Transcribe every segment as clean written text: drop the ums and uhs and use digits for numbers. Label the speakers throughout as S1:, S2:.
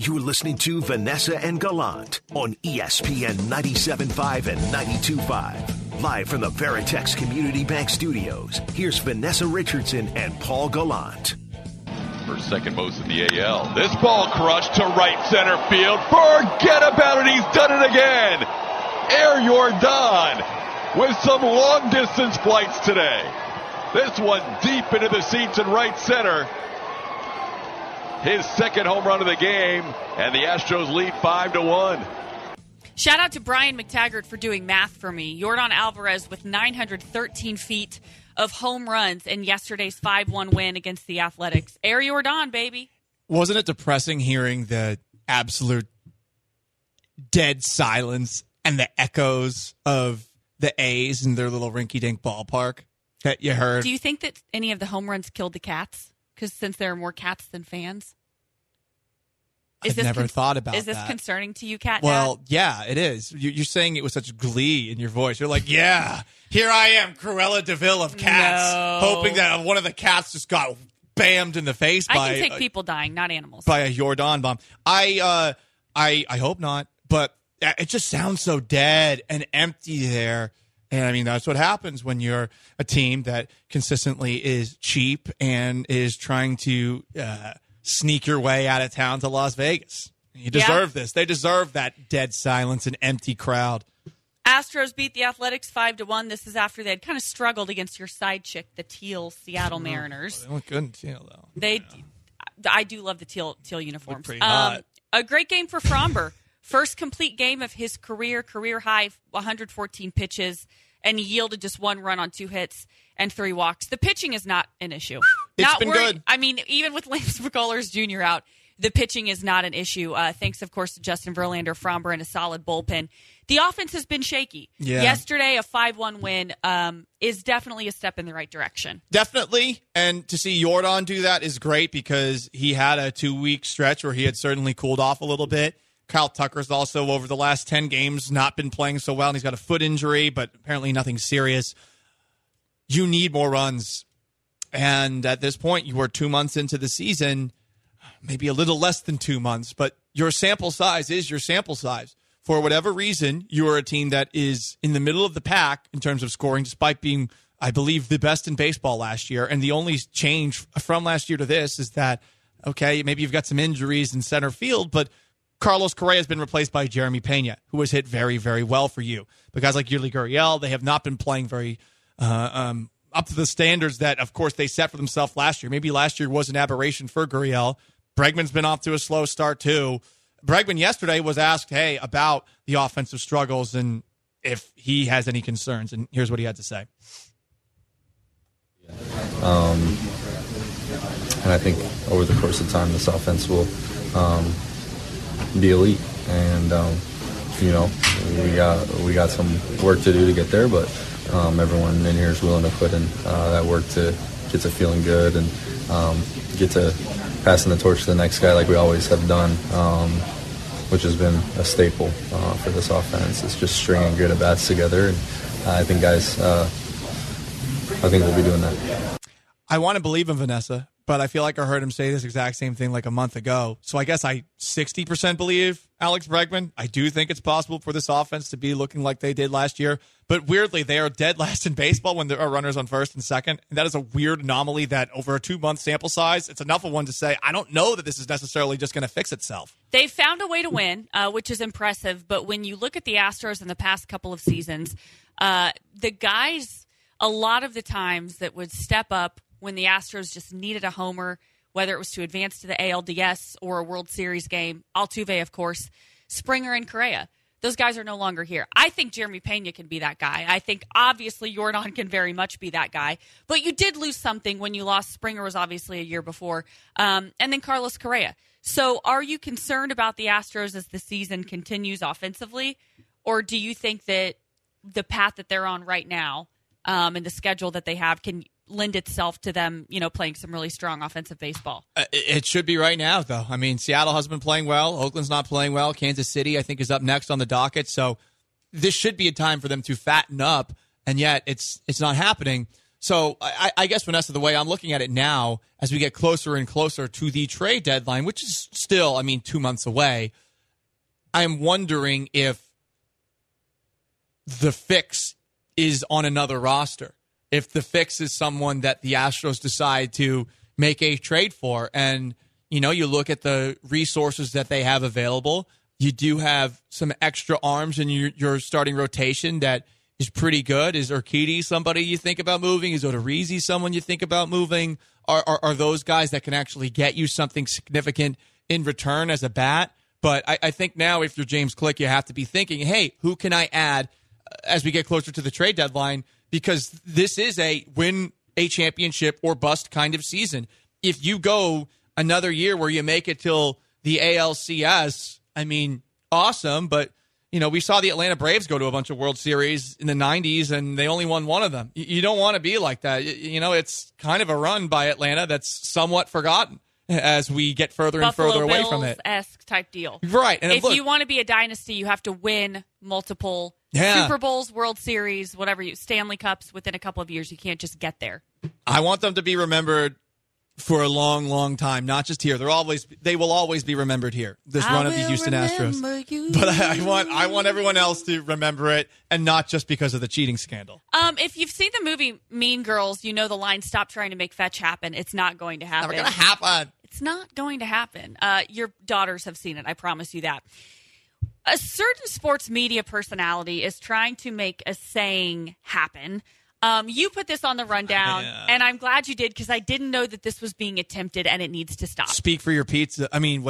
S1: You're listening to Vanessa and Gallant on ESPN 97.5 and 92.5. Live from the Veritex Community Bank Studios, here's Vanessa Richardson and Paul Gallant.
S2: For second most in the AL. This ball crushed to right center field. Forget about it. He's done it again. Air Jordan with some long distance flights today. This one deep into the seats in right center. His second home run of the game, and the Astros lead 5-1.
S3: Shout out to Brian McTaggart for doing math for me. Jordan Alvarez with 913 feet of home runs in yesterday's 5-1 win against the Athletics. Air Jordan, baby.
S4: Wasn't it depressing hearing the absolute dead silence and the echoes of the A's in their little rinky-dink ballpark that you heard?
S3: Do you think that any of the home runs killed the cats? Because since there are more cats than fans?
S4: I've never thought about that.
S3: Is this concerning to you, Cat Dad?
S4: Well, yeah, it is. You're saying it with such glee in your voice. You're like, yeah, here I am, Cruella DeVille of cats, hoping that one of the cats just got bammed in the face by...
S3: I can take people dying, not animals.
S4: By a Jordan bomb. I hope not, but it just sounds so dead and empty there. And, I mean, that's what happens when you're a team that consistently is cheap and is trying to sneak your way out of town to Las Vegas. You deserve this. They deserve that dead silence and empty crowd.
S3: Astros beat the Athletics 5-1. This is after they had kind of struggled against your side chick, the teal Seattle Mariners.
S4: They look good in teal, though.
S3: I do love the teal uniforms.
S4: Look pretty hot.
S3: A great game for Fromber. First complete game of his career high 114 pitches, and he yielded just one run on 2 hits and 3 walks. The pitching is not an issue.
S4: It's been good.
S3: I mean, even with Lance McCullers Jr. out, the pitching is not an issue. Thanks, of course, to Justin Verlander, Fromber, and a solid bullpen. The offense has been shaky.
S4: Yeah.
S3: Yesterday, a 5-1 win is definitely a step in the right direction.
S4: Definitely. And to see Jordan do that is great because he had a 2-week stretch where he had certainly cooled off a little bit. Kyle Tucker's also, over the last 10 games, not been playing so well, and he's got a foot injury, but apparently nothing serious. You need more runs. And at this point, you were 2 months into the season, maybe a little less than 2 months, but your sample size is your sample size. For whatever reason, you are a team that is in the middle of the pack in terms of scoring, despite being, I believe, the best in baseball last year. And the only change from last year to this is that, okay, maybe you've got some injuries in center field, but Carlos Correa has been replaced by Jeremy Pena, who has hit very, very well for you. But guys like Yuli Gurriel, they have not been playing very up to the standards that, of course, they set for themselves last year. Maybe last year was an aberration for Gurriel. Bregman's been off to a slow start, too. Bregman yesterday was asked, about the offensive struggles and if he has any concerns. And here's what he had to say.
S5: And I think over the course of time, this offense will be elite, and we got some work to do to get there, but everyone in here is willing to put in that work to get to feeling good and get to passing the torch to the next guy like we always have done, which has been a staple for this offense. It's just stringing good at-bats together, and I think guys, I think we'll be doing that.
S4: I want to believe in Vanessa, but I feel like I heard him say this exact same thing like a month ago. So I guess I 60% believe Alex Bregman. I do think it's possible for this offense to be looking like they did last year. But weirdly, they are dead last in baseball when there are runners on first and second. And that is a weird anomaly that over a 2-month sample size, it's enough of one to say, I don't know that this is necessarily just going to fix itself.
S3: They've found a way to win, which is impressive. But when you look at the Astros in the past couple of seasons, the guys, a lot of the times that would step up when the Astros just needed a homer, whether it was to advance to the ALDS or a World Series game, Altuve, of course, Springer and Correa. Those guys are no longer here. I think Jeremy Pena can be that guy. I think, obviously, Jordan can very much be that guy. But you did lose something when you lost. Springer was obviously a year before. And then Carlos Correa. So are you concerned about the Astros as the season continues offensively? Or do you think that the path that they're on right now and the schedule that they have can lend itself to them, playing some really strong offensive baseball?
S4: It should be right now, though. I mean, Seattle has been playing well. Oakland's not playing well. Kansas City, I think, is up next on the docket. So this should be a time for them to fatten up, and yet it's not happening. So I guess, Vanessa, the way I'm looking at it now, as we get closer and closer to the trade deadline, which is still, 2 months away, I'm wondering if the fix is on another roster. If the fix is someone that the Astros decide to make a trade for. And, you look at the resources that they have available. You do have some extra arms in your starting rotation that is pretty good. Is Urquidy somebody you think about moving? Is Odorizzi someone you think about moving? Are those guys that can actually get you something significant in return as a bat? But I think now, if you're James Click, you have to be thinking, hey, who can I add as we get closer to the trade deadline? Because this is a win a championship or bust kind of season. If you go another year where you make it till the ALCS, awesome, but we saw the Atlanta Braves go to a bunch of World Series in the 90s, and they only won one of them. You don't want to be like that. It's kind of a run by Atlanta that's somewhat forgotten as we get further and further away from it.
S3: Buffalo-Bills-esque type deal.
S4: Right. And
S3: if you want to be a dynasty, you have to win multiple Super Bowls, World Series, Stanley Cups within a couple of years. You can't just get there.
S4: I want them to be remembered for a long, long time, not just here. They will always be remembered here. This run of the Houston Astros. But I want everyone else to remember it, and not just because of the cheating scandal.
S3: If you've seen the movie Mean Girls, you know the line "Stop trying to make fetch happen." It's not going to happen.
S4: Never going to happen.
S3: It's not going to happen. Your daughters have seen it. I promise you that. A certain sports media personality is trying to make a saying happen. You put this on the rundown, and I'm glad you did, because I didn't know that this was being attempted, and it needs to stop.
S4: Speak for your pizza.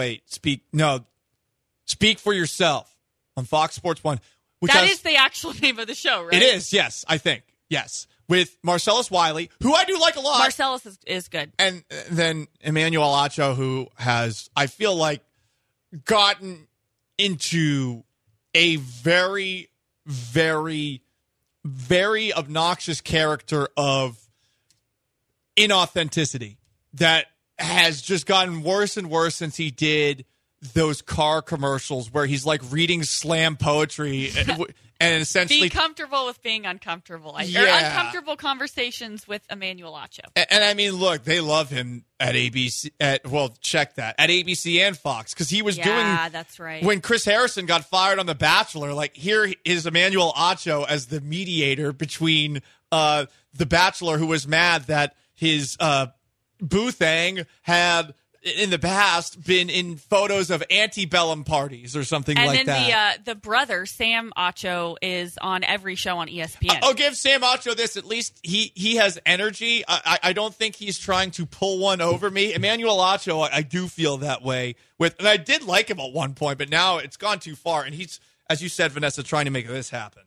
S4: Speak for yourself on Fox Sports 1.
S3: That is the actual name of the show, right?
S4: It is, yes, I think. Yes. With Marcellus Wiley, who I do like a lot.
S3: Marcellus is good.
S4: And then Emmanuel Acho, who has, I feel like, gotten into a very, very, very obnoxious character of inauthenticity that has just gotten worse and worse since he did those car commercials where he's like reading slam poetry and essentially
S3: be comfortable with being uncomfortable. Or uncomfortable conversations with Emmanuel Acho.
S4: And look, they love him at ABC. Check that at ABC and Fox, because he was doing.
S3: Yeah, that's right.
S4: When Chris Harrison got fired on The Bachelor, like, here is Emmanuel Acho as the mediator between The Bachelor, who was mad that his Boothang had in the past been in photos of antebellum parties or something like that.
S3: And then the brother, Sam Acho, is on every show on ESPN.
S4: I'll give Sam Acho this. At least he has energy. I don't think he's trying to pull one over me. Emmanuel Acho, I do feel that way with, and I did like him at one point, but now it's gone too far. And he's, as you said, Vanessa, trying to make this happen.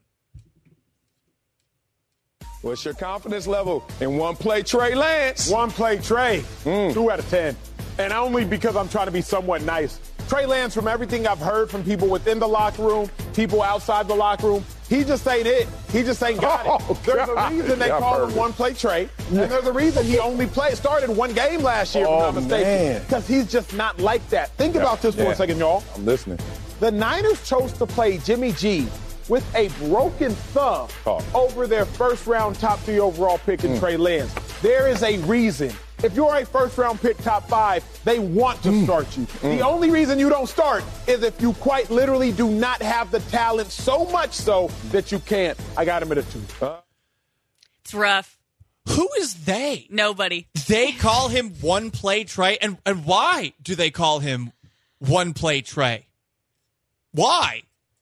S6: What's your confidence level in one play Trey Lance?
S7: One play Trey, 2 out of 10. And only because I'm trying to be somewhat nice. Trey Lance, from everything I've heard from people within the locker room, people outside the locker room, he just ain't it. He just ain't got it. There's a reason they call him one play Trey. And there's a reason he only started one game last year, if I'm not mistaken. Because he's just not like that. Think about this for a second, y'all.
S6: I'm listening.
S7: The Niners chose to play Jimmy G with a broken thumb over their first-round top 3 overall pick in Trey Lance. There is a reason. If you're a first-round pick, top 5, they want to start you. The only reason you don't start is if you quite literally do not have the talent, so much so that you can't. I got him at a 2.
S3: It's rough.
S4: Who is they?
S3: Nobody.
S4: They call him one play Trey, and why do they call him one play Trey? Why?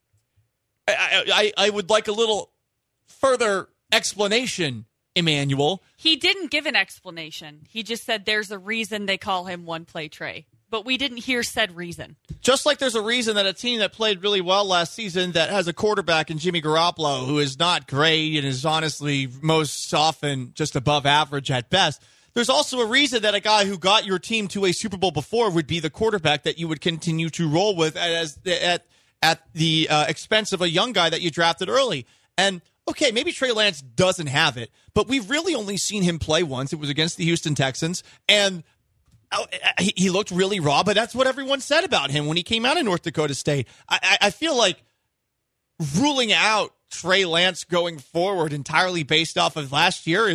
S4: I would like a little further explanation, Emmanuel.
S3: He didn't give an explanation. He just said there's a reason they call him one play Trey. But we didn't hear said reason.
S4: Just like there's a reason that a team that played really well last season that has a quarterback in Jimmy Garoppolo who is not great and is honestly most often just above average at best. There's also a reason that a guy who got your team to a Super Bowl before would be the quarterback that you would continue to roll with at the expense of a young guy that you drafted early. And, okay, maybe Trey Lance doesn't have it, but we've really only seen him play once. It was against the Houston Texans, and he looked really raw, but that's what everyone said about him when he came out of North Dakota State. I feel like ruling out Trey Lance going forward entirely based off of last year is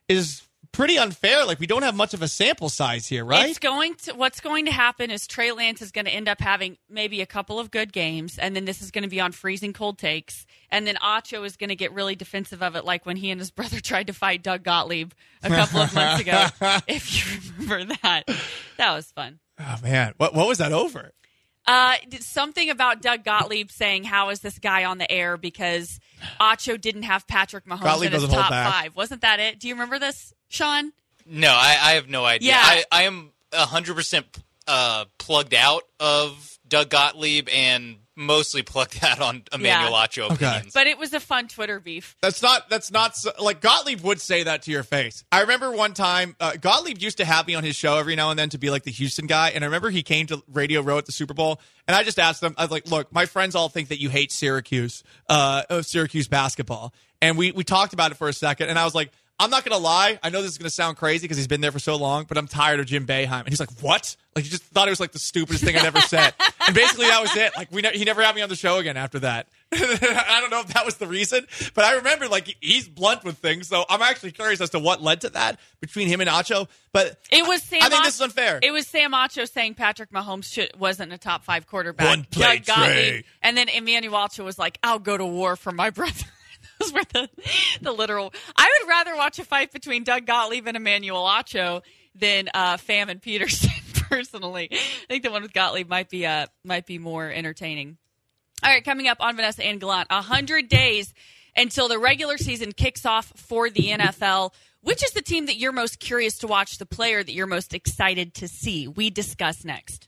S4: is pretty unfair. Like, we don't have much of a sample size here, right?
S3: What's going to happen is Trey Lance is going to end up having maybe a couple of good games, and then this is going to be on freezing cold takes, and then Acho is going to get really defensive of it, like when he and his brother tried to fight Doug Gottlieb a couple of months ago. If you remember that was fun.
S4: Oh man, what was that over?
S3: Something about Doug Gottlieb saying, "How is this guy on the air?" Because Acho didn't have Patrick Mahomes
S4: Gottlieb
S3: in his
S4: doesn't hold
S3: top
S4: back.
S3: 5. Wasn't that it? Do you remember this, Sean?
S8: No, I have no idea.
S3: Yeah.
S8: I am 100% plugged out of Doug Gottlieb and mostly plugged out on Emmanuel Acho opinions.
S3: But it was a fun Twitter beef.
S4: That's not like Gottlieb would say that to your face. I remember one time Gottlieb used to have me on his show every now and then to be like the Houston guy, and I remember he came to Radio Row at the Super Bowl, and I just asked him, I was like, look, my friends all think that you hate Syracuse basketball, and we talked about it for a second, and I was like, I'm not going to lie. I know this is going to sound crazy because he's been there for so long, but I'm tired of Jim Boeheim. And he's like, what? Like, he just thought it was like the stupidest thing I'd ever said. And basically that was it. Like, he never had me on the show again after that. I don't know if that was the reason, but I remember, like, he's blunt with things. So I'm actually curious as to what led to that between him and Acho. But
S3: it was Sam
S4: I think this is unfair.
S3: It was Sam Acho saying Patrick Mahomes wasn't a top 5 quarterback.
S4: One play Trey.
S3: And then Emmanuel Acho was like, I'll go to war for my brother. Those were the literal. I would rather watch a fight between Doug Gottlieb and Emmanuel Acho than Pham and Peterson. Personally, I think the one with Gottlieb might be more entertaining. All right, coming up on Vanessa and Gallant, 100 days until the regular season kicks off for the NFL. Which is the team that you're most curious to watch? The player that you're most excited to see? We discuss next.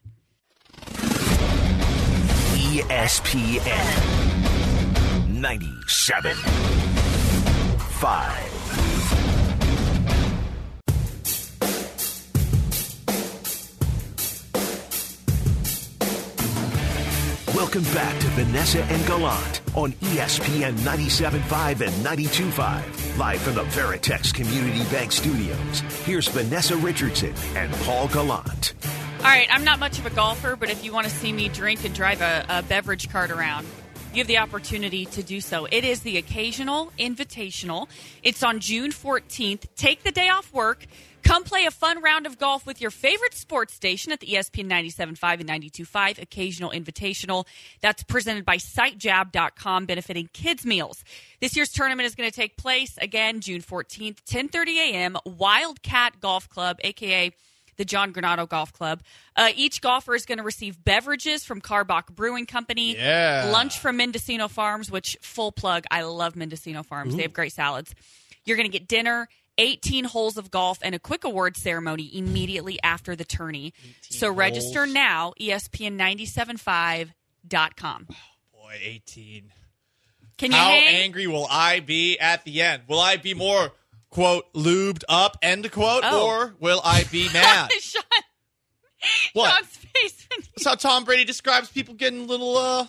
S1: ESPN 97.5. Welcome back to Vanessa and Gallant on ESPN 97.5 and 92.5. Live from the Veritex Community Bank Studios. Here's Vanessa Richardson and Paul Gallant.
S3: All right, I'm not much of a golfer, but if you want to see me drink and drive a beverage cart around, you have the opportunity to do so. It is the Occasional Invitational. It's on June 14th. Take the day off work. Come play a fun round of golf with your favorite sports station at the ESPN 97.5 and 92.5 Occasional Invitational. That's presented by SiteJab.com, benefiting kids' meals. This year's tournament is going to take place, again, June 14th, 10:30 a.m., Wildcat Golf Club, a.k.a. the John Granado Golf Club. Each golfer is going to receive beverages from Carbach Brewing Company, lunch from Mendocino Farms, which, full plug, I love Mendocino Farms. Ooh. They have great salads. You're going to get dinner, 18 holes of golf, and a quick awards ceremony immediately after the tourney. So register now, ESPN975.com.
S4: Oh, boy, 18.
S3: Can you
S4: How
S3: hang?
S4: angry will I be at the end? Will I be more, quote, lubed up, end quote, or will I be mad?
S3: Sean.
S4: What?
S3: Sean's face.
S4: That's how Tom Brady describes people getting a little,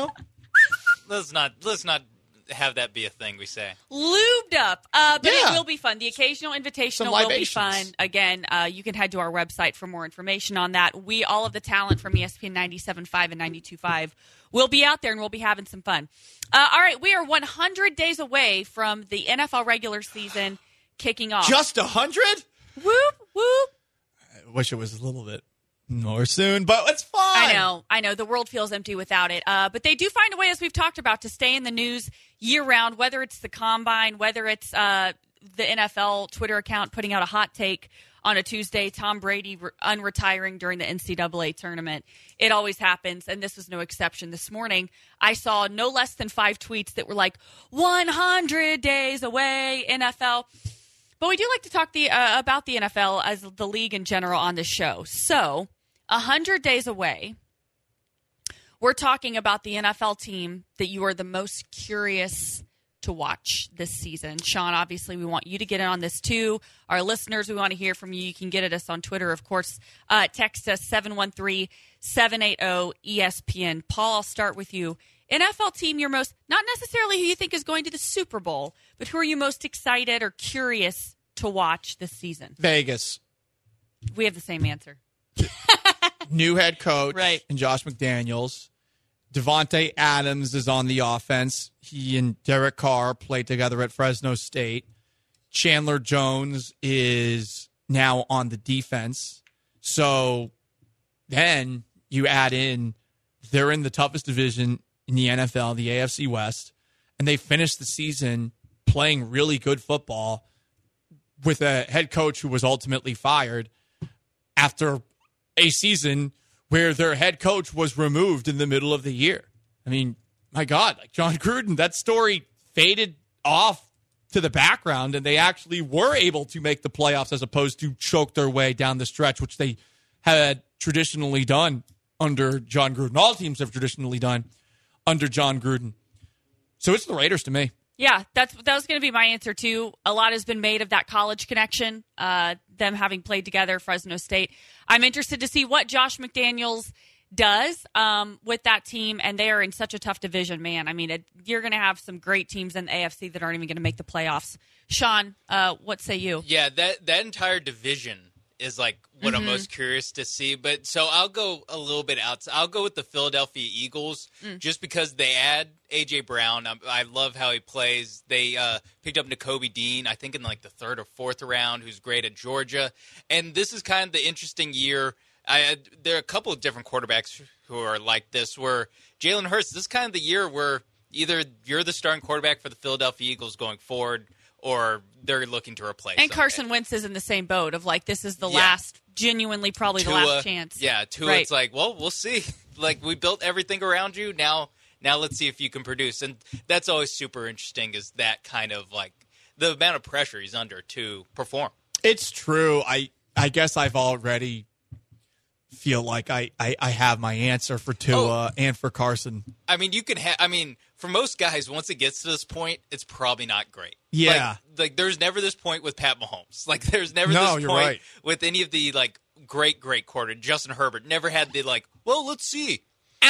S8: Let's not have that be a thing we say.
S3: Lubed up. But
S4: Yeah.
S3: it will be fun. The Occasional Invitational
S4: Some
S3: will be
S4: libations.
S3: fun. Again, you can head to our website for more information on that. All of the talent from ESPN 97.5 and 92.5 will be out there, and we'll be having some fun. All right, we are 100 days away from the NFL regular season kicking off.
S4: Just 100?
S3: Whoop, whoop.
S4: I wish it was a little bit more soon, but it's fine.
S3: I know. The world feels empty without it. But they do find a way, as we've talked about, to stay in the news year-round, whether it's the Combine, whether it's the NFL Twitter account putting out a hot take on a Tuesday, Tom Brady unretiring during the NCAA tournament. It always happens, and this was no exception. This morning, I saw no less than 5 tweets that were like, 100 days away, NFL. But we do like to talk about the NFL as the league in general on this show. So, 100 days away, we're talking about the NFL team that you are the most curious to watch this season. Sean, obviously, we want you to get in on this too. Our listeners, we want to hear from you. You can get at us on Twitter, of course. Text us 713-780-ESPN. Paul, I'll start with you. NFL team you're most, not necessarily who you think is going to the Super Bowl, but who are you most excited or curious to watch this season?
S4: Vegas.
S3: We have the same answer.
S4: New head coach,
S3: right,
S4: and Josh McDaniels. Devontae Adams is on the offense. He and Derek Carr played together at Fresno State. Chandler Jones is now on the defense. So then you add in, they're in the toughest division in the NFL, the AFC West, and they finished the season playing really good football with a head coach who was ultimately fired after a season where their head coach was removed in the middle of the year. I mean, my God, like John Gruden, that story faded off to the background, and they actually were able to make the playoffs as opposed to choke their way down the stretch, which they had traditionally done under John Gruden. All teams have traditionally done under John Gruden. So it's the Raiders to me.
S3: Yeah, that was going to be my answer, too. A lot has been made of that college connection, them having played together, Fresno State. I'm interested to see what Josh McDaniels does with that team, and they are in such a tough division, man. I mean, you're going to have some great teams in the AFC that aren't even going to make the playoffs. Sean, what say you?
S8: Yeah, that entire division is like what I'm most curious to see. But so I'll go a little bit outside. I'll go with the Philadelphia Eagles just because they add A.J. Brown. I love how he plays. They picked up Nakobe Dean, I think in like the third or fourth round, who's great at Georgia. And this is kind of the interesting year. There are a couple of different quarterbacks who are like this, where Jalen Hurts, this is kind of the year where either you're the starting quarterback for the Philadelphia Eagles going forward, or they're looking to replace
S3: And
S8: him.
S3: Carson Wentz is in the same boat of like, this is the last, genuinely probably the last chance.
S8: Yeah, Tua,
S3: right.
S8: It's like, well, we'll see. Like, we built everything around you. Now let's see if you can produce. And that's always super interesting, is that kind of like the amount of pressure he's under to perform.
S4: It's true. I guess I've already feel like I have my answer for Tua and for Carson.
S8: I mean, you can for most guys, once it gets to this point, it's probably not great.
S4: Yeah.
S8: Like there's never this point with Pat Mahomes. Like, there's never
S4: No,
S8: this
S4: you're
S8: point
S4: right.
S8: with any of the, like, great quarter. Justin Herbert never had the, like, well, let's see.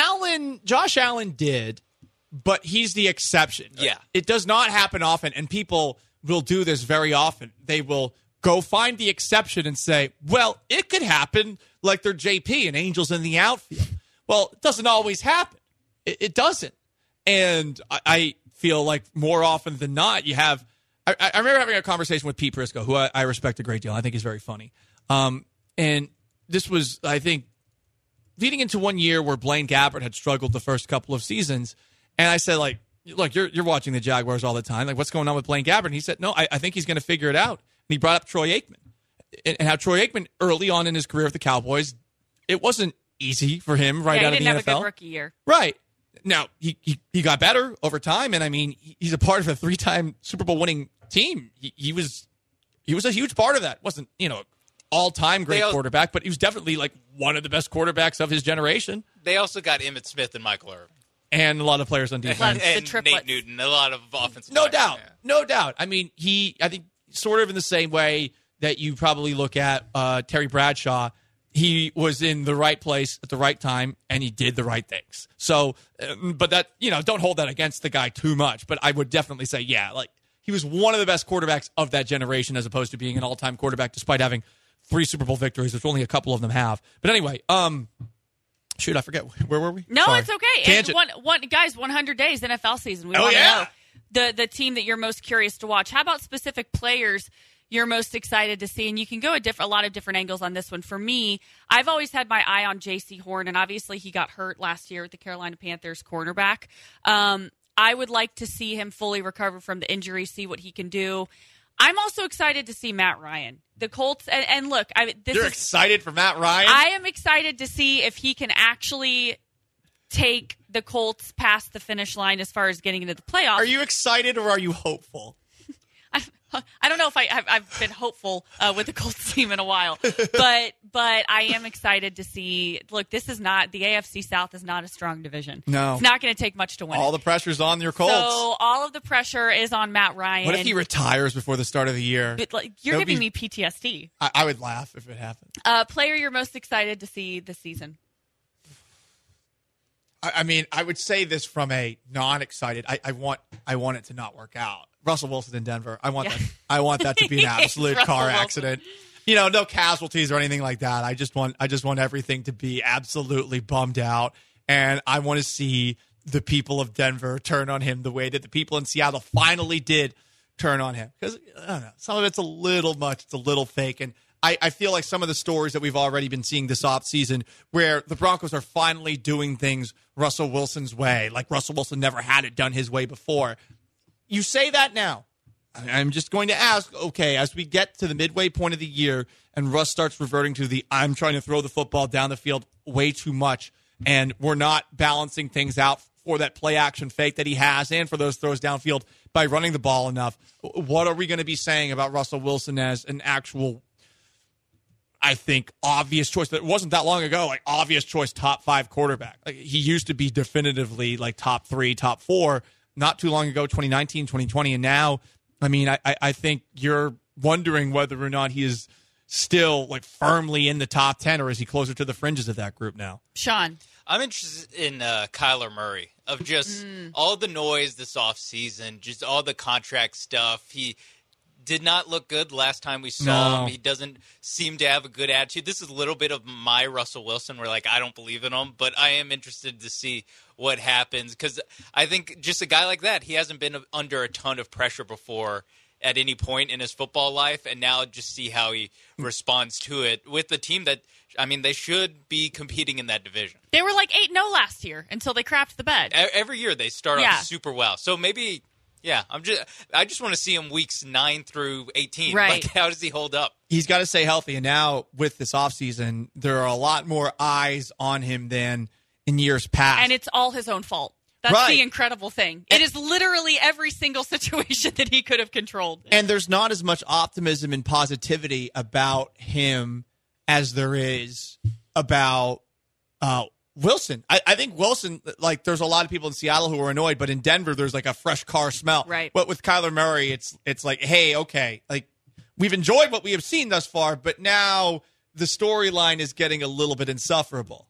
S4: Josh Allen did, but he's the exception.
S8: Yeah.
S4: It does not happen often, and people will do this very often. They will go find the exception and say, well, it could happen like they're JP and Angels in the outfield. Well, it doesn't always happen. It doesn't. And I feel like more often than not, you have – I remember having a conversation with Pete Prisco, who I respect a great deal. I think he's very funny. And this was, I think, leading into one year where Blaine Gabbert had struggled the first couple of seasons. And I said, like, look, you're watching the Jaguars all the time. Like, what's going on with Blaine Gabbert? And he said, no, I think he's going to figure it out. And he brought up Troy Aikman. And how Troy Aikman, early on in his career with the Cowboys, it wasn't easy for him out of the NFL.
S3: He didn't have a good rookie year.
S4: Right. Now, he got better over time, and I mean, he's a part of a 3-time Super Bowl winning team. He was a huge part of that. Wasn't, all-time great quarterback, but he was definitely like one of the best quarterbacks of his generation.
S8: They also got Emmitt Smith and Michael Irvin.
S4: And a lot of players on defense.
S8: And Nate Newton, a lot of offensive
S4: No
S8: players.
S4: doubt. Yeah. No doubt. I mean, I think sort of in the same way that you probably look at Terry Bradshaw, he was in the right place at the right time, and he did the right things. So, but that, don't hold that against the guy too much. But I would definitely say, like, he was one of the best quarterbacks of that generation, as opposed to being an all-time quarterback, despite having 3 Super Bowl victories, which only a couple of them have. But anyway, shoot, I forget. Where were we?
S3: No,
S4: Sorry.
S3: it's okay.
S4: Tangent.
S3: And guys, 100 days NFL season. We want to know the team that you're most curious to watch. How about specific players you're most excited to see? And you can go a lot of different angles on this one. For me, I've always had my eye on J.C. Horn, and obviously he got hurt last year with the Carolina Panthers cornerback. I would like to see him fully recover from the injury, see what he can do. I'm also excited to see Matt Ryan. The Colts, and look,
S4: You're excited for Matt Ryan?
S3: I am excited to see if he can actually take the Colts past the finish line as far as getting into the playoffs.
S4: Are you excited or are you hopeful?
S3: I don't know if I've been hopeful with the Colts team in a while, but I am excited to see. Look, this is not the AFC South is not a strong division.
S4: No,
S3: it's not going to take much to win.
S4: All the pressure's on your Colts.
S3: So all of the pressure is on Matt Ryan.
S4: What if he retires before the start of the year?
S3: You're giving me PTSD.
S4: I would laugh if it happened.
S3: Player you're most excited to see this season?
S4: I mean, I would say this from a non-excited. I want it to not work out. Russell Wilson in Denver. I want that. I want that to be an absolute car accident. No casualties or anything like that. I just want everything to be absolutely bummed out, and I want to see the people of Denver turn on him the way that the people in Seattle finally did turn on him because I don't know, some of it's a little much, it's a little fake, and I feel like some of the stories that we've already been seeing this offseason where the Broncos are finally doing things Russell Wilson's way, like Russell Wilson never had it done his way before. You say that now. I'm just going to ask, okay, as we get to the midway point of the year and Russ starts reverting to the I'm trying to throw the football down the field way too much and we're not balancing things out for that play action fake that he has and for those throws downfield by running the ball enough, what are we going to be saying about Russell Wilson as an actual, I think, obvious choice? That wasn't that long ago, like obvious choice top 5 quarterback. Like, he used to be definitively like top 3, top 4 not too long ago, 2019, 2020, and now, I mean, I think you're wondering whether or not he is still like firmly in the top 10 or is he closer to the fringes of that group now?
S3: Sean.
S8: I'm interested in Kyler Murray, of just all the noise this offseason, just all the contract stuff. He did not look good last time we saw him. He doesn't seem to have a good attitude. This is a little bit of my Russell Wilson where, like, I don't believe in him, but I am interested to see what happens because I think just a guy like that, he hasn't been under a ton of pressure before at any point in his football life, and now just see how he responds to it with the team that, I mean, they should be competing in that division.
S3: They were like 8-0 last year until they crapped the bed.
S8: Every year they start off super well. So maybe, I just want to see him weeks 9 through 18.
S3: Right.
S8: Like, how does he hold up?
S4: He's got to stay healthy, and now with this offseason, there are a lot more eyes on him than in years past.
S3: And it's all his own fault. That's the incredible thing. It is literally every single situation that he could have controlled.
S4: And there's not as much optimism and positivity about him as there is about Wilson. I think Wilson, like, there's a lot of people in Seattle who are annoyed, but in Denver, there's like a fresh car smell.
S3: Right.
S4: But with Kyler Murray, it's like, hey, okay, like, we've enjoyed what we have seen thus far, but now the storyline is getting a little bit insufferable.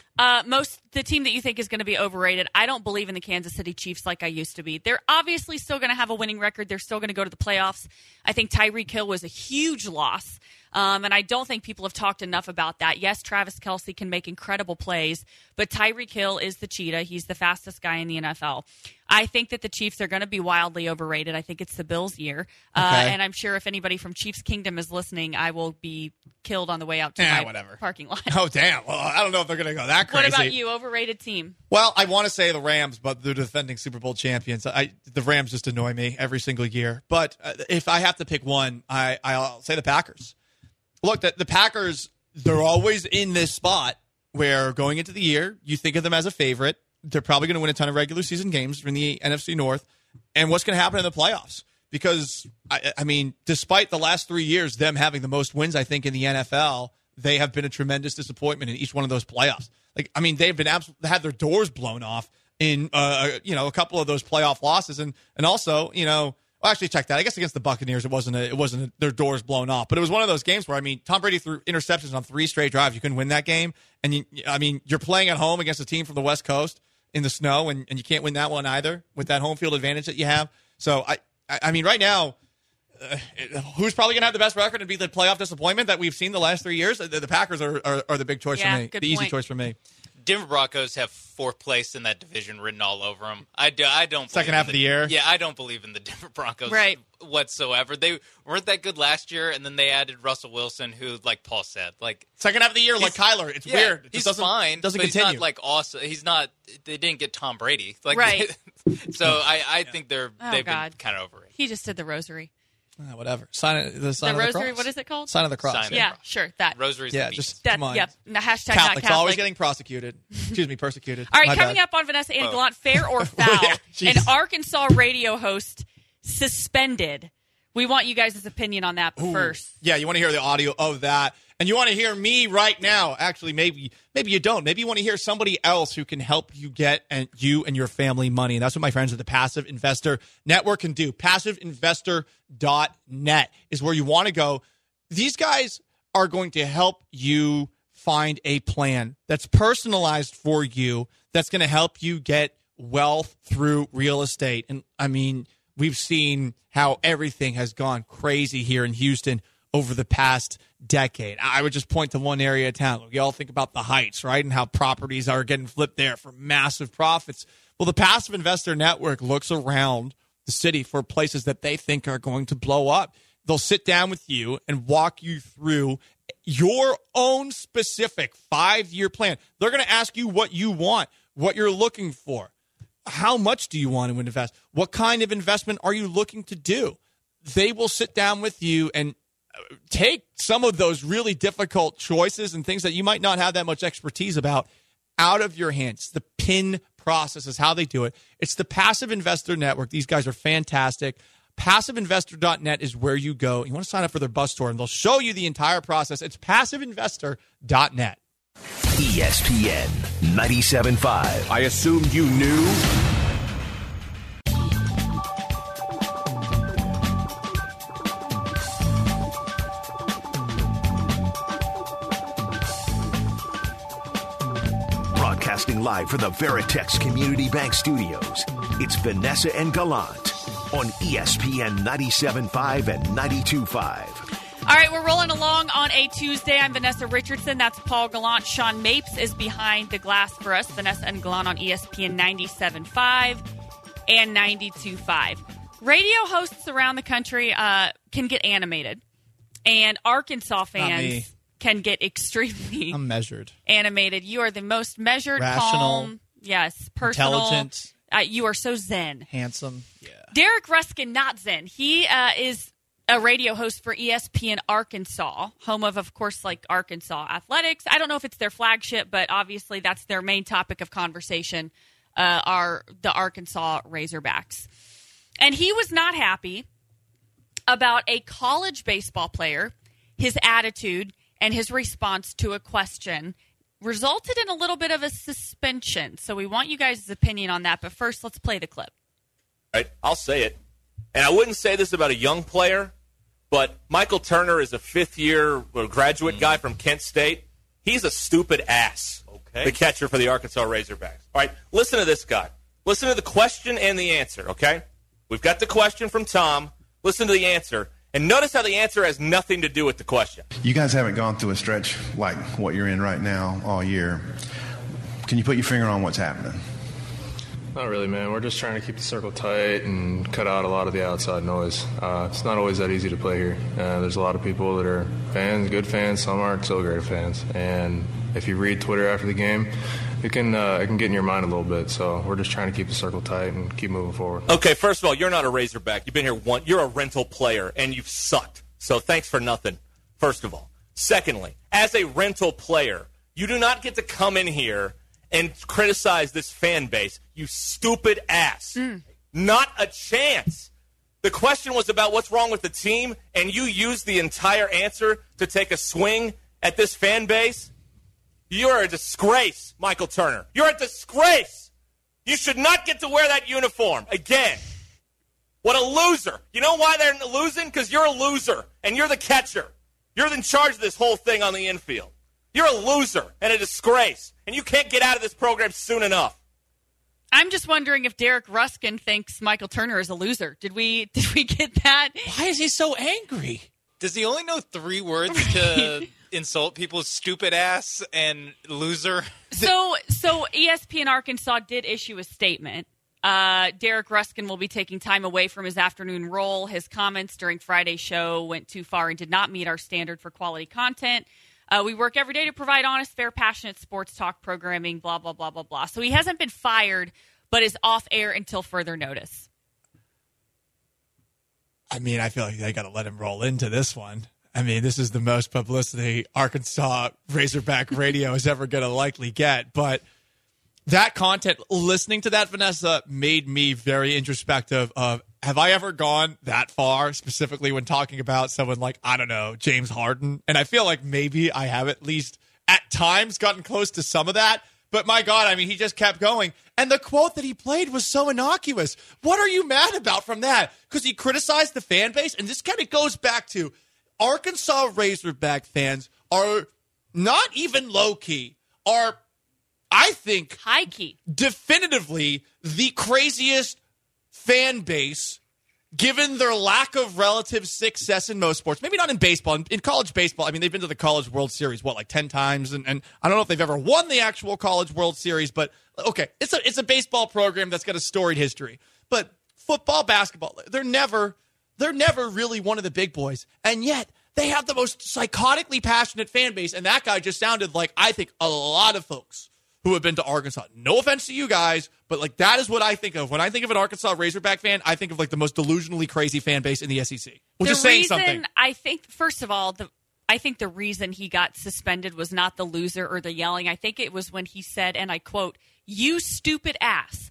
S3: The team that you think is going to be overrated, I don't believe in the Kansas City Chiefs like I used to be. They're obviously still going to have a winning record. They're still going to go to the playoffs. I think Tyreek Hill was a huge loss. And I don't think people have talked enough about that. Yes, Travis Kelce can make incredible plays, but Tyreek Hill is the cheetah. He's the fastest guy in the NFL. I think that the Chiefs are going to be wildly overrated. I think it's the Bills' year. And I'm sure if anybody from Chiefs Kingdom is listening, I will be killed on the way out to my parking lot.
S4: Oh, damn. Well, I don't know if they're going to go that crazy.
S3: What about you? Overrated team?
S4: Well, I want to say the Rams, but they're defending Super Bowl champions. The Rams just annoy me every single year. But if I have to pick one, I'll say the Packers. Look, the Packers, they're always in this spot where going into the year, you think of them as a favorite. They're probably going to win a ton of regular season games in the NFC North. And what's going to happen in the playoffs? Because, I mean, despite the last 3 years, them having the most wins, I think, in the NFL, they have been a tremendous disappointment in each one of those playoffs. Like, I mean, they've been had their doors blown off in, a couple of those playoff losses. And also, well, actually, check that. I guess against the Buccaneers, it wasn't their doors blown off, but it was one of those games where, I mean, Tom Brady threw interceptions on 3 straight drives. You couldn't win that game, and you're playing at home against a team from the West Coast in the snow, and you can't win that one either with that home field advantage that you have. So I mean, right now, who's probably going to have the best record and be the playoff disappointment that we've seen the last 3 years? The Packers are the big choice for me, the easy choice for me.
S8: Denver Broncos have 4th place in that division written all over them. I don't.
S4: Second half of the year?
S8: Yeah, I don't believe in the Denver Broncos whatsoever. They weren't that good last year, and then they added Russell Wilson, who, like Paul said, like
S4: second half of the year, like Kyler. It's weird.
S8: He's fine.
S4: Doesn't
S8: but
S4: continue.
S8: He's not like awesome. He's not. They didn't get Tom Brady. Like,
S3: right.
S8: So I think they've been kind of overrated.
S3: He just did the rosary.
S4: Whatever. Sign of the
S3: rosary,
S4: cross.
S3: what is it called?
S4: Sign of the cross.
S3: Sure. That.
S8: Rosary's
S4: yeah,
S8: the
S4: just
S3: that,
S4: come on.
S3: Yep. Hashtag
S4: Catholics
S3: not Catholic.
S4: always getting prosecuted. Excuse me, persecuted.
S3: All right,
S4: My
S3: coming
S4: bad.
S3: up on Vanessa and Gallant, fair or foul, an Arkansas radio host suspended. We want you guys' opinion on that first.
S4: Yeah, you want to hear the audio of that. And you want to hear me right now. Actually, maybe you don't. Maybe you want to hear somebody else who can help you get you and your family money. And that's what my friends at the Passive Investor Network can do. PassiveInvestor.net is where you want to go. These guys are going to help you find a plan that's personalized for you, that's going to help you get wealth through real estate. And, I mean, we've seen how everything has gone crazy here in Houston over the past decade. I would just point to one area of town. We all think about the Heights, right? And how properties are getting flipped there for massive profits. Well, the Passive Investor Network looks around the city for places that they think are going to blow up. They'll sit down with you and walk you through your own specific 5-year plan. They're going to ask you what you want, what you're looking for. How much do you want to invest? What kind of investment are you looking to do? They will sit down with you and take some of those really difficult choices and things that you might not have that much expertise about out of your hands. The PIN process is how they do it. It's the Passive Investor Network. These guys are fantastic. PassiveInvestor.net is where you go. You want to sign up for their bus tour, and they'll show you the entire process. It's PassiveInvestor.net.
S1: ESPN 97.5.
S6: I assumed you knew.
S1: Broadcasting live from the Veritex Community Bank Studios, it's Vanessa and Gallant on ESPN 97.5 and 92.5.
S3: All right, we're rolling along on a Tuesday. I'm Vanessa Richardson. That's Paul Gallant. Sean Mapes is behind the glass for us. Vanessa and Gallant on ESPN 97.5 and 92.5. Radio hosts around the country can get animated, and Arkansas fans can get extremely
S4: I'm measured.
S3: Animated. You are the most measured,
S4: rational,
S3: calm, yes, personal.
S4: Intelligent.
S3: You are so zen.
S4: Handsome. Yeah.
S3: Derek Ruskin, not zen. He is a radio host for ESPN Arkansas, home of course, like Arkansas Athletics. I don't know if it's their flagship, but obviously that's their main topic of conversation, are the Arkansas Razorbacks. And he was not happy about a college baseball player, his attitude, and his response to a question resulted in a little bit of a suspension. So we want you guys' opinion on that. But first, let's play the clip.
S9: Right, I'll say it. And I wouldn't say this about a young player, but Michael Turner is a fifth-year graduate guy from Kent State. He's a stupid ass, the catcher for the Arkansas Razorbacks. All right, listen to this guy. Listen to the question and the answer, okay? We've got the question from Tom. Listen to the answer. And notice how the answer has nothing to do with the question.
S10: You guys haven't gone through a stretch like what you're in right now all year. Can you put your finger on what's happening?
S11: Not really, man. We're just trying to keep the circle tight and cut out a lot of the outside noise. It's not always that easy to play here. There's a lot of people that are fans, good fans. Some aren't so great fans. And if you read Twitter after the game, it can get in your mind a little bit. So we're just trying to keep the circle tight and keep moving forward.
S9: Okay, first of all, you're not a Razorback. You've been here once. You're a rental player, and you've sucked. So thanks for nothing, first of all. Secondly, as a rental player, you do not get to come in here and criticize this fan base, you stupid ass. Not a chance. The question was about what's wrong with the team, and you used the entire answer to take a swing at this fan base? You're a disgrace, Michael Turner. You're a disgrace. You should not get to wear that uniform again. What a loser. You know why they're losing? Because you're a loser, and you're the catcher. You're in charge of this whole thing on the infield. You're a loser and a disgrace, and you can't get out of this program soon enough.
S3: I'm just wondering if Derek Ruskin thinks Michael Turner is a loser. Did we get that?
S4: Why is he so angry?
S8: Does he only know 3 words to insult people? Stupid ass and loser?
S3: So ESPN Arkansas did issue a statement. Derek Ruskin will be taking time away from his afternoon role. His comments during Friday's show went too far and did not meet our standard for quality content. We work every day to provide honest, fair, passionate sports talk programming, blah, blah, blah, blah, blah. So he hasn't been fired, but is off air until further notice.
S4: I mean, I feel like they got to let him roll into this one. I mean, this is the most publicity Arkansas Razorback radio is ever going to likely get. But that content, listening to that, Vanessa, made me very introspective of, have I ever gone that far, specifically when talking about someone like, I don't know, James Harden? And I feel like maybe I have at least at times gotten close to some of that. But my God, I mean, he just kept going. And the quote that he played was so innocuous. What are you mad about from that? Because he criticized the fan base. And this kind of goes back to Arkansas Razorback fans are not even low-key, are, I think,
S3: high-key,
S4: definitively the craziest fan base, given their lack of relative success in most sports. Maybe not in baseball. In college baseball, I mean, they've been to the College World Series, like 10 times? And I don't know if they've ever won the actual College World Series, but okay, it's a baseball program that's got a storied history. But football, basketball, they're never really one of the big boys. And yet they have the most psychotically passionate fan base. And that guy just sounded like, I think, a lot of folks who have been to Arkansas. No offense to you guys, but like that is what I think of. When I think of an Arkansas Razorback fan, I think of like the most delusionally crazy fan base in the SEC. Which is saying something.
S3: I think, first of all, I think the reason he got suspended was not the loser or the yelling. I think it was when he said, and I quote, "You stupid ass."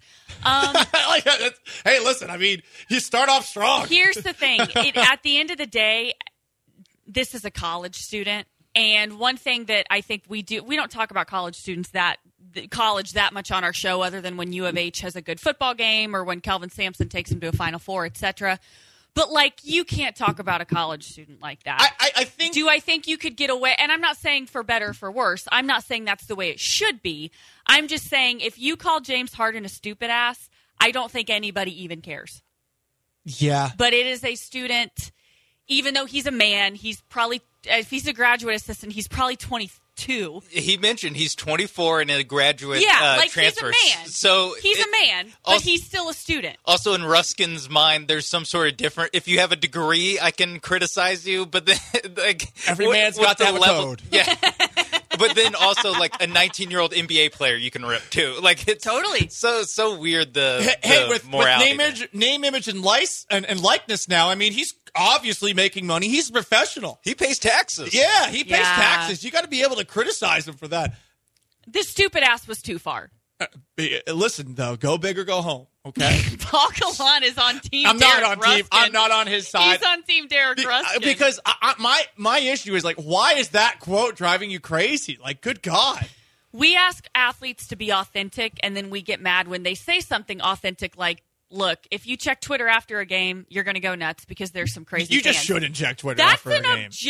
S4: Hey, listen, I mean, you start off strong.
S3: Here's the thing. At the end of the day, this is a college student. And one thing that I think we don't talk about college students that much on our show other than when U of H has a good football game or when Kelvin Sampson takes him to a Final Four, etc. But, like, you can't talk about a college student like that.
S4: I think...
S3: Do I think you could get away? And I'm not saying for better or for worse. I'm not saying that's the way it should be. I'm just saying if you call James Harden a stupid ass, I don't think anybody even cares.
S4: Yeah.
S3: But it is a student, even though he's a man, he's probably, if he's a graduate assistant, he's probably 22.
S8: He mentioned he's 24 and a graduate transfer.
S3: He's a man.
S8: So
S3: he's a man, but he's still a student.
S8: Also, in Ruskin's mind, there's some sort of different. If you have a degree, I can criticize you, but then like
S4: every man's got to have a code.
S8: Yeah. But then also like a 19-year-old NBA player you can rip too. Like it's
S3: totally
S8: so weird.
S4: With
S8: morality
S4: name, image, and likeness. Now, I mean, he's obviously making money. He's a professional.
S8: He pays taxes.
S4: Yeah, he pays taxes. You got to be able to criticize him for that.
S3: This stupid ass was too far.
S4: Listen, though, go big or go home. Okay.
S3: Paul Gallant is on team.
S4: I'm not on his side.
S3: He's on team Derek Ruskin.
S4: Because my issue is like, why is that quote driving you crazy? Like, good God.
S3: We ask athletes to be authentic, and then we get mad when they say something authentic like, look, if you check Twitter after a game, you're going to go nuts because there's some crazy
S4: You
S3: fans.
S4: just shouldn't check Twitter after a game.
S3: That's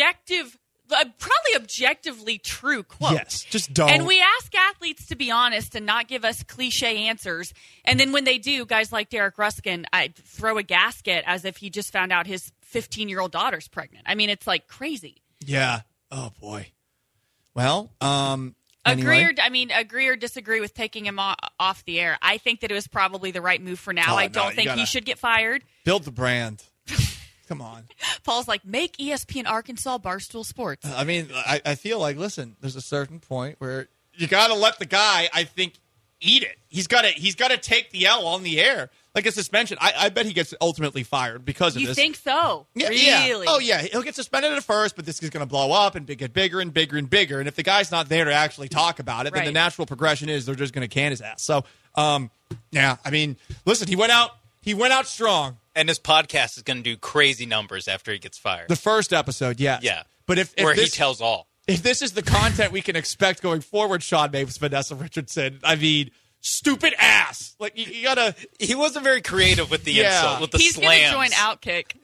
S3: an probably objectively true quote.
S4: Yes, just don't.
S3: And we ask athletes to be honest and not give us cliche answers. And then when they do, guys like Derek Ruskin, I throw a gasket as if he just found out his 15-year-old daughter's pregnant. I mean, it's like crazy.
S4: Yeah. Oh, boy. Well,
S3: Agree or disagree with taking him off the air. I think that it was probably the right move for now. I don't think he should get fired.
S4: Build the brand. Come on.
S3: Paul's like, make ESPN Arkansas Barstool Sports.
S4: I mean, I feel like, listen, there's a certain point where you got to let the guy, I think, eat it. He's got to take the L on the air. Like a suspension. I bet he gets ultimately fired because of this.
S3: You think so?
S4: Yeah,
S3: really?
S4: Yeah. Oh, yeah. He'll get suspended at first, but this is going to blow up and get bigger and bigger and bigger. And if the guy's not there to actually talk about it, then the natural progression is they're just going to can his ass. So, yeah, I mean, listen, he went out strong.
S8: And his podcast is going to do crazy numbers after he gets fired.
S4: The first episode, yes.
S8: Yeah.
S4: But if
S8: he tells all.
S4: If this is the content we can expect going forward, Sean Mapes, Vanessa Richardson, I mean, stupid ass. Like, you got to...
S8: He wasn't very creative with the insult, with the slams.
S3: He's going to join Outkick.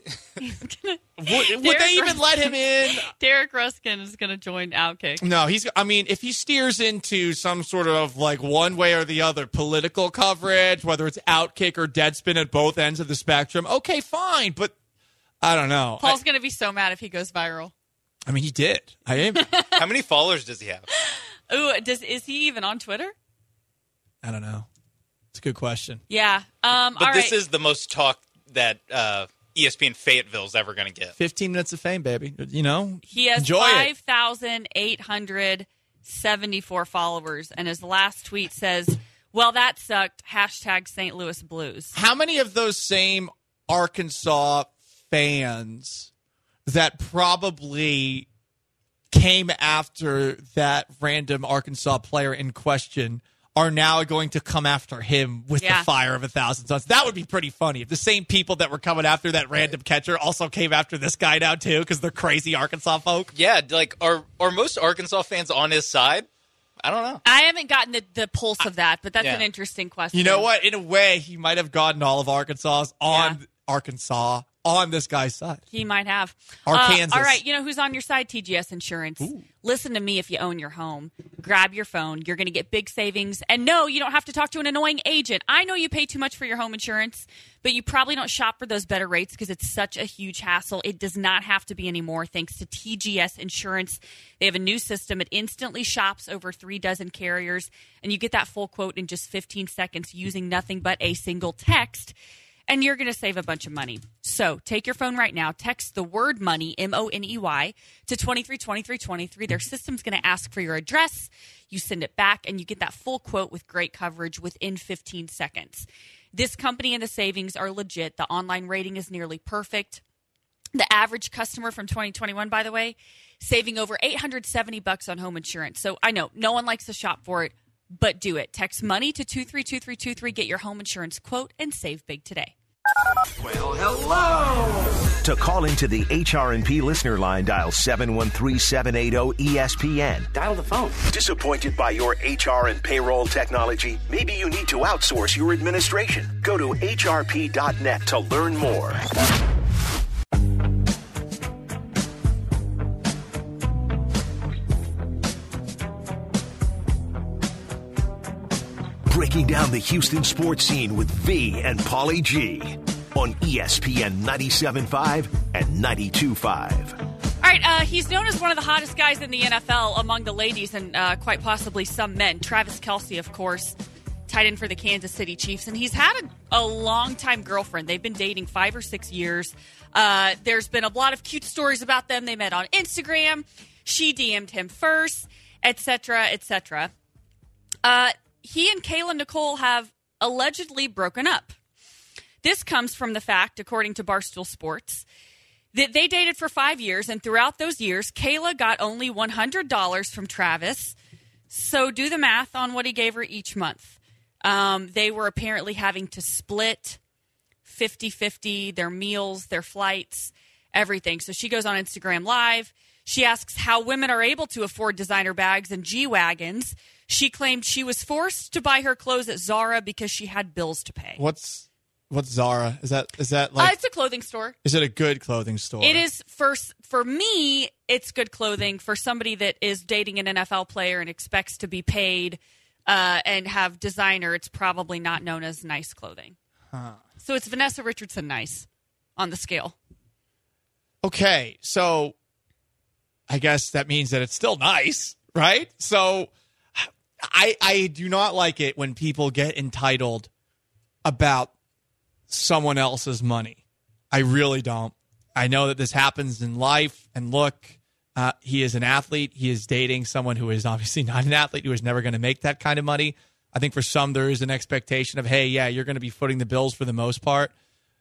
S4: Would they even let him in?
S3: Derek Ruskin is going to join Outkick.
S4: No, if he steers into some sort of like one way or the other political coverage, whether it's Outkick or Deadspin at both ends of the spectrum, okay, fine. But I don't know.
S3: Paul's going to be so mad if he goes viral.
S4: I mean, he did. I am.
S8: How many followers does he have?
S3: Ooh, is he even on Twitter?
S4: I don't know. It's a good question.
S3: Yeah.
S8: But this is the most talk that ESPN Fayetteville's ever going to get.
S4: 15 minutes of fame, baby. You know?
S3: He has 5,874 followers, and his last tweet says, well, that sucked. #St. Louis Blues.
S4: How many of those same Arkansas fans that probably came after that random Arkansas player in question are now going to come after him with the fire of 1,000 suns? That would be pretty funny if the same people that were coming after that random catcher also came after this guy now too, because they're crazy Arkansas folk.
S8: Yeah, like are most Arkansas fans on his side? I don't know.
S3: I haven't gotten the pulse of that, but that's an interesting question.
S4: You know what? In a way, he might have gotten all of Arkansas on this guy's side.
S3: He might have.
S4: Arkansas.
S3: All right, you know who's on your side? TGS Insurance. Ooh. Listen to me if you own your home. Grab your phone. You're going to get big savings. And no, you don't have to talk to an annoying agent. I know you pay too much for your home insurance, but you probably don't shop for those better rates because it's such a huge hassle. It does not have to be anymore thanks to TGS Insurance. They have a new system. It instantly shops over 3 dozen carriers, and you get that full quote in just 15 seconds using nothing but a single text. and you're going to save a bunch of money. So take your phone right now, text the word money, MONEY, to 232323. Their system's going to ask for your address. You send it back, and you get that full quote with great coverage within 15 seconds. This company and the savings are legit. The online rating is nearly perfect. The average customer from 2021, by the way, saving over $870 on home insurance. So I know no one likes to shop for it, but do it. Text money to 232323. Get your home insurance quote and save big today.
S1: Well, hello. To call into the HR&P listener line, dial 713-780-ESPN.
S12: Dial the phone.
S1: Disappointed by your HR and payroll technology? Maybe you need to outsource your administration. Go to hrp.net to learn more. Breaking down the Houston sports scene with V and Paulie G on ESPN 97.5 and 92.5.
S3: All right, he's known as one of the hottest guys in the NFL among the ladies and quite possibly some men. Travis Kelce, of course, tight end for the Kansas City Chiefs. And he's had a long-time girlfriend. They've been dating 5 or 6 years. There's been a lot of cute stories about them. They met on Instagram. She DM'd him first, etc., etc. He and Kayla Nicole have allegedly broken up. This comes from the fact, according to Barstool Sports, that they dated for 5 years, and throughout those years, Kayla got only $100 from Travis. So do the math on what he gave her each month. They were apparently having to split 50-50, their meals, their flights, everything. So she goes on Instagram Live. She asks how women are able to afford designer bags and G-Wagons. She claimed she was forced to buy her clothes at Zara because she had bills to pay.
S4: What's Zara? Is that like?
S3: It's a clothing store.
S4: Is it a good clothing store?
S3: It is for me. It's good clothing. For somebody that is dating an NFL player and expects to be paid and have designer, it's probably not known as nice clothing.
S4: Huh.
S3: So it's Vanessa Richardson nice on the scale.
S4: Okay, so I guess that means that it's still nice, right? So I do not like it when people get entitled about someone else's money. I really don't. I know that this happens in life, and look, he is an athlete. He is dating someone who is obviously not an athlete, who is never going to make that kind of money. I think for some there is an expectation of, hey, yeah, you're going to be footing the bills for the most part.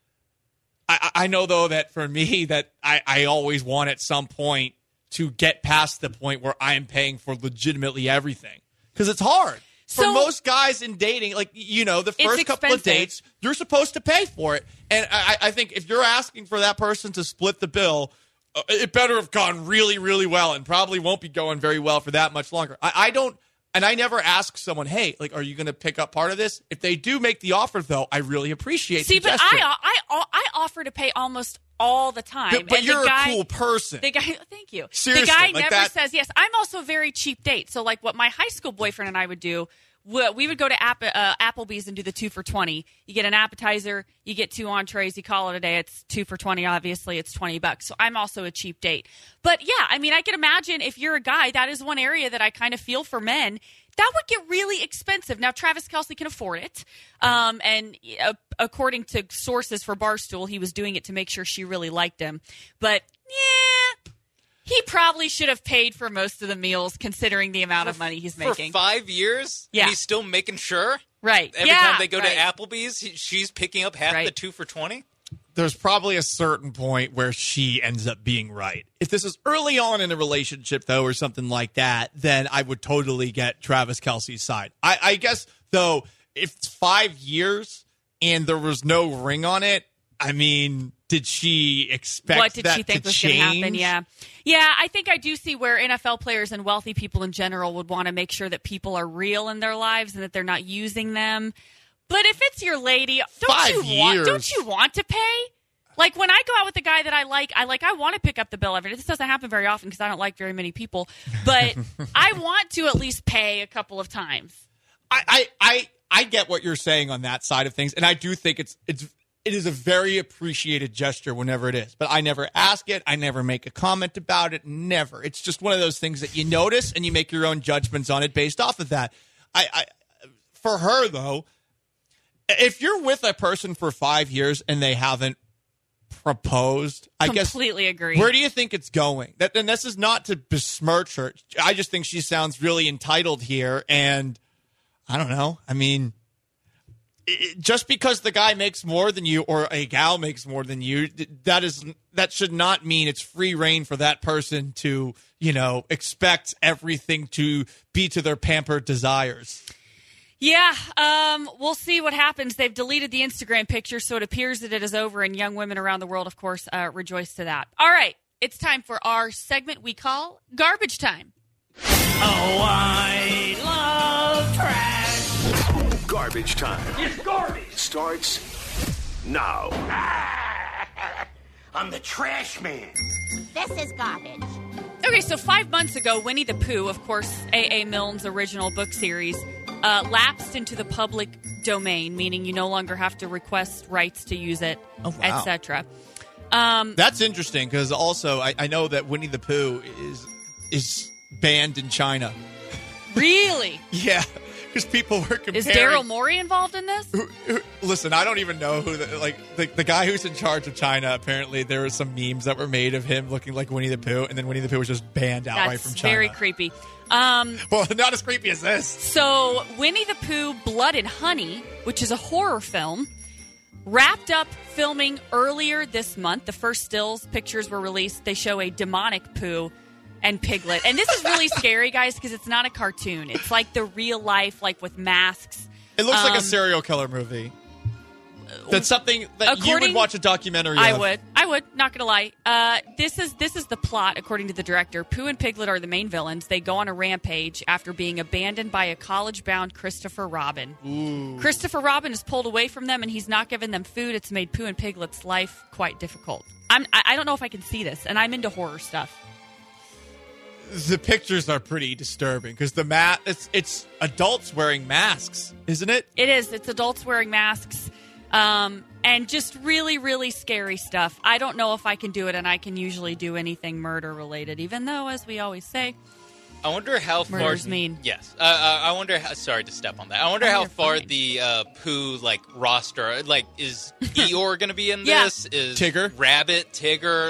S4: I know, though, that for me, that I always want at some point to get past the point where I am paying for legitimately everything. Because it's hard. For most guys in dating, like, you know, the first couple of dates, you're supposed to pay for it. And I think if you're asking for that person to split the bill, it better have gone really, really well and probably won't be going very well for that much longer. I don't, and I never ask someone, hey, like, are you going to pick up part of this? If they do make the offer, though, I really appreciate the gesture.
S3: See, but I offer to pay almost all the time.
S4: But you're a cool person.
S3: The guy, thank you.
S4: Seriously,
S3: the guy
S4: like
S3: never says yes. I'm also a very cheap date. So, like, what my high school boyfriend and I would do, we would go to Applebee's and do the 2 for $20. You get an appetizer, you get 2 entrees, you call it a day. It's 2 for $20. Obviously, it's $20. So I'm also a cheap date. But yeah, I mean, I can imagine if you're a guy, that is one area that I kind of feel for men. That would get really expensive. Now, Travis Kelce can afford it. And according to sources for Barstool, he was doing it to make sure she really liked him. But, yeah, he probably should have paid for most of the meals considering the amount of money he's making.
S8: For 5 years?
S3: Yeah.
S8: And he's still making sure?
S3: Right.
S8: Every time they go to Applebee's, she's picking up half the 2 for $20?
S4: There's probably a certain point where she ends up being right. If this is early on in a relationship, though, or something like that, then I would totally get Travis Kelce's side. I guess, though, if it's 5 years and there was no ring on it, I mean, did she expect
S3: what did
S4: that
S3: she think
S4: to
S3: was
S4: change?
S3: going to happen? Yeah, I think I do see where NFL players and wealthy people in general would want to make sure that people are real in their lives and that they're not using them. But if it's your lady, don't you want to pay? Like, when I go out with a guy that I want to pick up the bill every day. This doesn't happen very often because I don't like very many people. But I want to at least pay a couple of times.
S4: I get what you're saying on that side of things, and I do think it is a very appreciated gesture whenever it is. But I never ask it. I never make a comment about it. Never. It's just one of those things that you notice and you make your own judgments on it based off of that. For her, though, if you're with a person for 5 years and they haven't proposed, I guess
S3: completely agree.
S4: Where do you think it's going? And this is not to besmirch her. I just think she sounds really entitled here, and I don't know. I mean, just because the guy makes more than you or a gal makes more than you, that should not mean it's free reign for that person to, expect everything to be to their pampered desires.
S3: Yeah, we'll see what happens. They've deleted the Instagram picture, so it appears that it is over, and young women around the world, of course, rejoice to that. All right, it's time for our segment we call Garbage Time.
S1: Oh, I love trash. Garbage Time.
S12: It's garbage.
S1: Starts now.
S12: I'm the trash man.
S13: This is garbage.
S3: Okay, so 5 months ago, Winnie the Pooh, of course, A.A. Milne's original book series, lapsed into the public domain, meaning you no longer have to request rights to use it, etc.
S4: That's interesting because also I know that Winnie the Pooh is banned in China.
S3: Really?
S4: Yeah, because people were comparing.
S3: Is Daryl Morey involved in this?
S4: Listen, I don't even know who the guy who's in charge of China. Apparently, there were some memes that were made of him looking like Winnie the Pooh, and then Winnie the Pooh was just banned outright from China.
S3: Very creepy.
S4: Well, not as creepy as this.
S3: So, Winnie the Pooh, Blood and Honey, which is a horror film, wrapped up filming earlier this month. The first stills pictures were released. They show a demonic Pooh and Piglet. And this is really scary, guys, because it's not a cartoon. It's like the real life, like with masks.
S4: It looks like a serial killer movie. That's something that you would watch a documentary of.
S3: I would. Not going to lie. This is the plot, according to the director. Pooh and Piglet are the main villains. They go on a rampage after being abandoned by a college-bound Christopher Robin.
S4: Ooh.
S3: Christopher Robin is pulled away from them, and he's not giving them food. It's made Pooh and Piglet's life quite difficult. I don't know if I can see this, and I'm into horror stuff.
S4: The pictures are pretty disturbing because it's adults wearing masks, isn't it?
S3: It is. It's adults wearing masks. And just really, really scary stuff. I don't know if I can do it, and I can usually do anything murder-related, even though, as we always say,
S8: I wonder how far...
S3: murder's mean.
S8: Yes. I wonder how... Sorry to step on that. I wonder how far the Pooh, roster... is Eeyore going to be in this? Is
S4: Tigger?
S8: Rabbit, Tigger,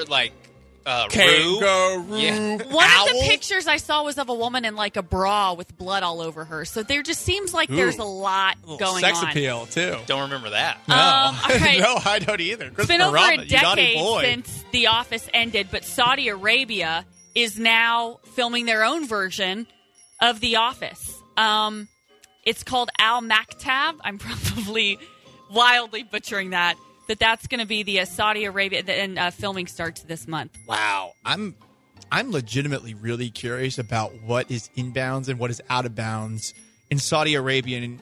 S4: Kangaroo.
S8: Yeah.
S3: One of the pictures I saw was of a woman in a bra with blood all over her. So there just seems like there's a lot going
S4: sex
S3: on.
S4: Sex appeal, too.
S8: Don't remember that.
S4: No.
S3: All right.
S4: No, I don't either.
S3: It's been over a decade since The Office ended, but Saudi Arabia is now filming their own version of The Office. It's called Al Maktab. I'm probably wildly butchering that. But that's going to be the Saudi Arabia, and filming starts this month.
S4: Wow. I'm legitimately really curious about what is inbounds and what is out of bounds in Saudi Arabian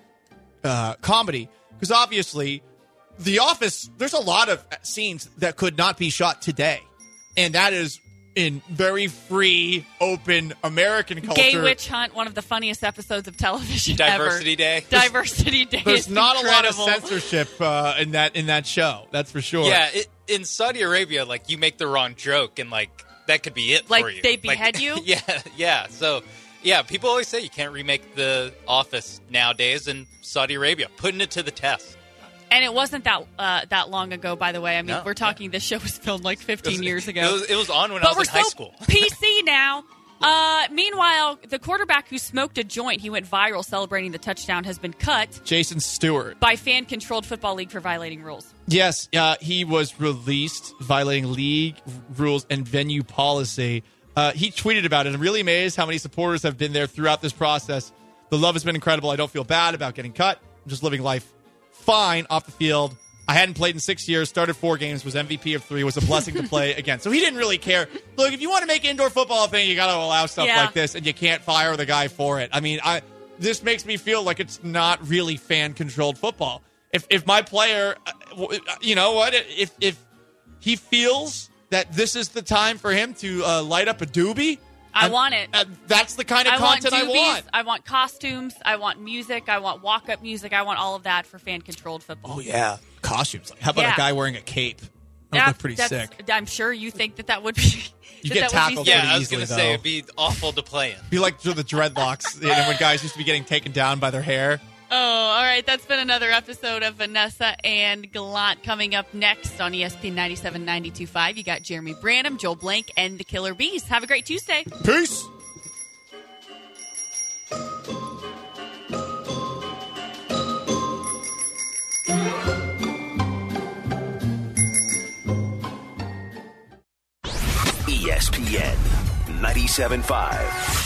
S4: comedy. Because obviously, The Office, there's a lot of scenes that could not be shot today. And that is in very free, open American culture.
S3: Gay Witch Hunt, one of the funniest episodes of television
S8: Diversity
S3: ever.
S8: Day.
S3: Diversity Day.
S4: There's not
S3: incredible.
S4: a lot of censorship in that show. That's for sure.
S8: Yeah, in Saudi Arabia, you make the wrong joke, and that could be it for you.
S3: They behead you?
S8: Yeah. So, yeah, people always say you can't remake The Office nowadays in Saudi Arabia, putting it to the test.
S3: And it wasn't that long ago, by the way. I mean, we're talking, this show was filmed 15 years ago.
S8: It was on when I was in high school.
S3: PC now. Meanwhile, the quarterback who smoked a joint, he went viral celebrating the touchdown, has been cut.
S4: Jason Stewart.
S3: By Fan-Controlled Football League for violating rules.
S4: Yes, he was released violating league rules and venue policy. He tweeted about it. I'm really amazed how many supporters have been there throughout this process. The love has been incredible. I don't feel bad about getting cut. I'm just living life fine off the field. I hadn't played in 6 years, started 4 games, was MVP of 3, was a blessing to play again. So he didn't really care. Look, if you want to make indoor football a thing, you got to allow stuff like this, and you can't fire the guy for it. I mean, this makes me feel like it's not really fan-controlled football. If my player, you know what, if he feels that this is the time for him to light up a doobie,
S3: I want it.
S4: That's the kind of content I want.
S3: I want costumes. I want music. I want walk-up music. I want all of that for fan-controlled football.
S4: Oh, yeah. Costumes. How about a guy wearing a cape? That would look pretty sick.
S3: I'm sure you think that would be...
S4: You get tackled pretty easily,
S8: I was going to say, it'd be awful to play in.
S4: Be like the dreadlocks when guys used to be getting taken down by their hair.
S3: all right. That's been another episode of Vanessa and Gallant. Coming up next on ESPN 97 92.5, you got Jeremy Branham, Joel Blank, and the Killer Bees. Have a great Tuesday.
S4: Peace.
S1: ESPN 97.5.